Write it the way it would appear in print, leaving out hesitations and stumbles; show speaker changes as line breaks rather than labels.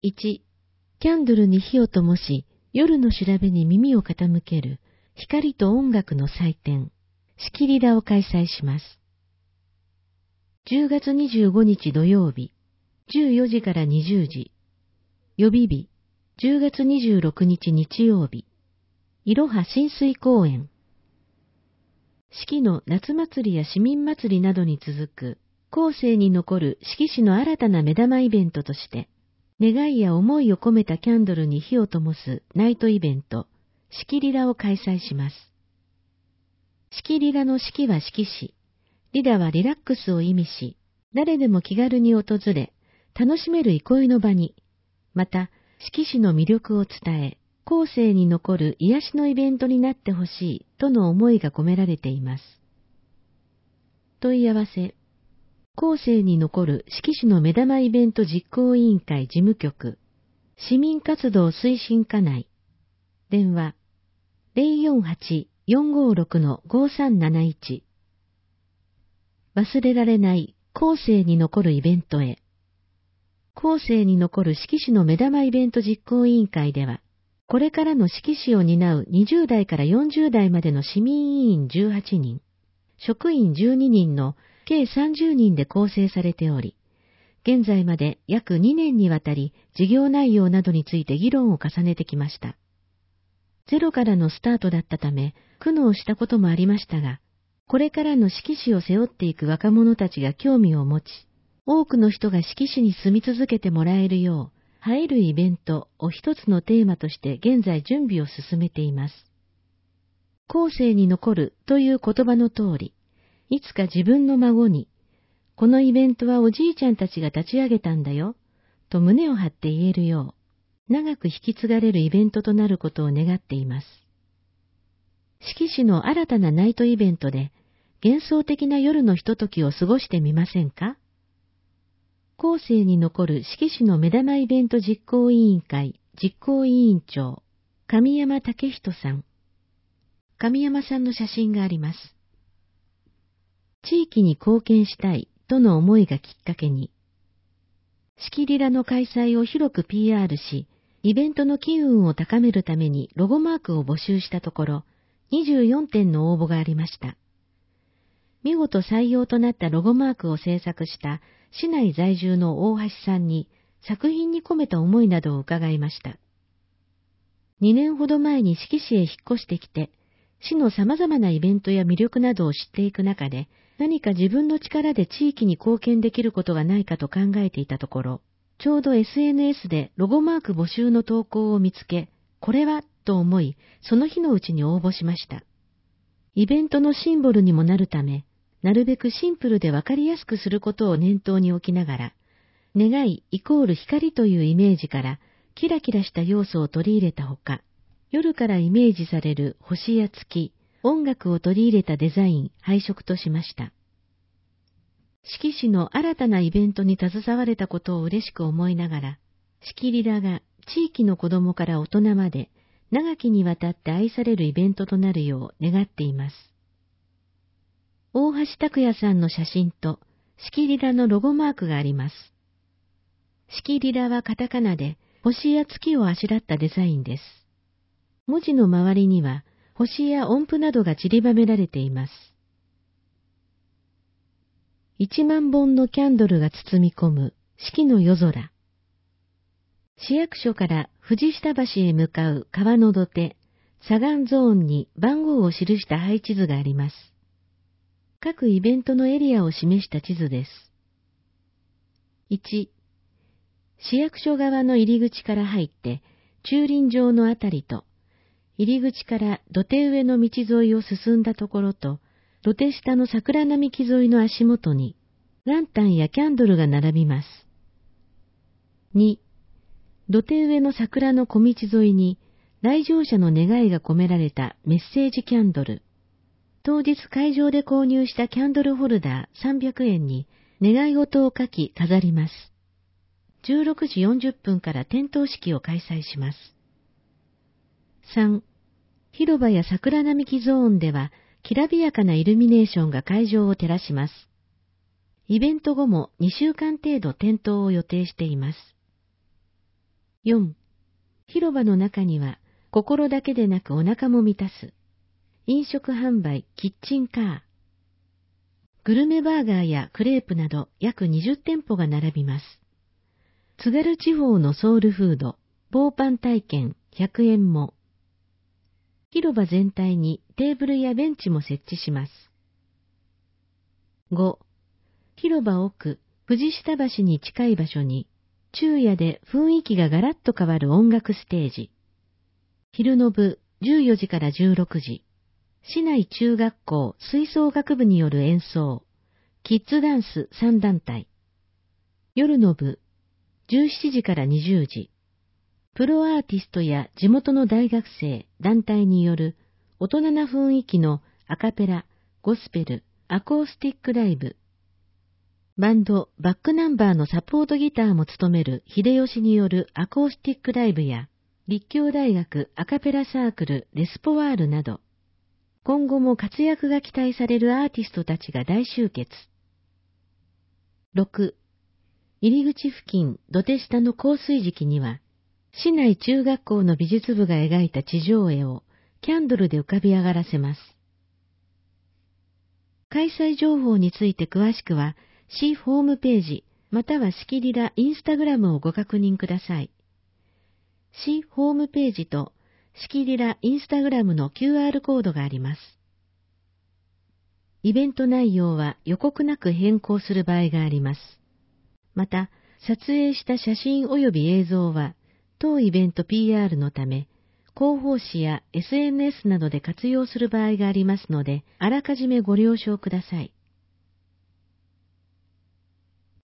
1、キャンドルに火を灯し、夜の調べに耳を傾ける、光と音楽の祭典、シキリラを開催します。10月25日土曜日、14時から20時。予備日、10月26日日曜日。いろは親水公園。四季の夏祭りや市民祭りなどに続く、後世に残る四季市の新たな目玉イベントとして、願いや思いを込めたキャンドルに火を灯すナイトイベント、四季リラを開催します。四季リラの四季は四季市、リラはリラックスを意味し、誰でも気軽に訪れ、楽しめる憩いの場に、また、四季市の魅力を伝え、後世に残る癒しのイベントになってほしいとの思いが込められています。問い合わせ。後世に残る四季市の目玉イベント実行委員会事務局、市民活動推進課内。電話、048-456-5371。忘れられない後世に残るイベントへ。後世に残る四季市の目玉イベント実行委員会では、これからの四季市を担う20代から40代までの市民委員18人、職員12人の計30人で構成されており、現在まで約2年にわたり事業内容などについて議論を重ねてきました。ゼロからのスタートだったため苦悩したこともありましたが、これからの四季市を背負っていく若者たちが興味を持ち、多くの人が四季市に住み続けてもらえるよう、映えるイベントを一つのテーマとして現在準備を進めています。後世に残るという言葉の通り、いつか自分の孫に、このイベントはおじいちゃんたちが立ち上げたんだよ、と胸を張って言えるよう、長く引き継がれるイベントとなることを願っています。四季市の新たなナイトイベントで、幻想的な夜のひとときを過ごしてみませんか？後世に残る四季市の目玉イベント実行委員会実行委員長、神山武人さん。神山さんの写真があります。地域に貢献したいとの思いがきっかけに、四季リラの開催を広く PR し、イベントの機運を高めるためにロゴマークを募集したところ、24点の応募がありました。見事採用となったロゴマークを制作した市内在住の大橋さんに作品に込めた思いなどを伺いました。2年ほど前に四季市へ引っ越してきて、市の様々なイベントや魅力などを知っていく中で、何か自分の力で地域に貢献できることがないかと考えていたところ、ちょうど SNS でロゴマーク募集の投稿を見つけ、これはと思い、その日のうちに応募しました。イベントのシンボルにもなるため、なるべくシンプルでわかりやすくすることを念頭に置きながら、願いイコール光というイメージからキラキラした要素を取り入れたほか、夜からイメージされる星や月、音楽を取り入れたデザイン、配色としました。四季市の新たなイベントに携われたことを嬉しく思いながら、四季リラが地域の子供から大人まで長きにわたって愛されるイベントとなるよう願っています。大橋拓也さんの写真と四季リラのロゴマークがあります。四季リラはカタカナで星や月をあしらったデザインです。文字の周りには星や音符などが散りばめられています。1万本のキャンドルが包み込む四季の夜空。市役所から藤下橋へ向かう川の土手、左岸ゾーンに番号を記した配置図があります。各イベントのエリアを示した地図です。1、市役所側の入り口から入って、駐輪場のあたりと、入り口から土手上の道沿いを進んだところと、土手下の桜並木沿いの足元に、ランタンやキャンドルが並びます。2、土手上の桜の小道沿いに、来場者の願いが込められたメッセージキャンドル。当日会場で購入したキャンドルホルダー300円に願い事を書き飾ります。16時40分から点灯式を開催します。3、広場や桜並木ゾーンではきらびやかなイルミネーションが会場を照らします。イベント後も2週間程度点灯を予定しています。 4. 広場の中には心だけでなくお腹も満たす。飲食販売、キッチンカー。グルメバーガーやクレープなど約20店舗が並びます。津軽地方のソウルフード、棒パン体験100円も。広場全体にテーブルやベンチも設置します。5. 広場奥、藤下橋に近い場所に、昼夜で雰囲気がガラッと変わる音楽ステージ。昼の部14時から16時。市内中学校吹奏楽部による演奏。キッズダンス3団体。夜の部17時から20時。プロアーティストや地元の大学生、団体による大人な雰囲気のアカペラ、ゴスペル、アコースティックライブ。バンド、バックナンバーのサポートギターも務める秀吉によるアコースティックライブや、立教大学アカペラサークルレスポワールなど、今後も活躍が期待されるアーティストたちが大集結。6. 入り口付近土手下の香水敷には、市内中学校の美術部が描いた地上絵をキャンドルで浮かび上がらせます。開催情報について詳しくは、市ホームページ、またはしきりらインスタグラムをご確認ください。市ホームページとしきりらインスタグラムの QR コードがあります。イベント内容は予告なく変更する場合があります。また、撮影した写真及び映像は、当イベント PR のため、広報誌や SNS などで活用する場合がありますので、あらかじめご了承ください。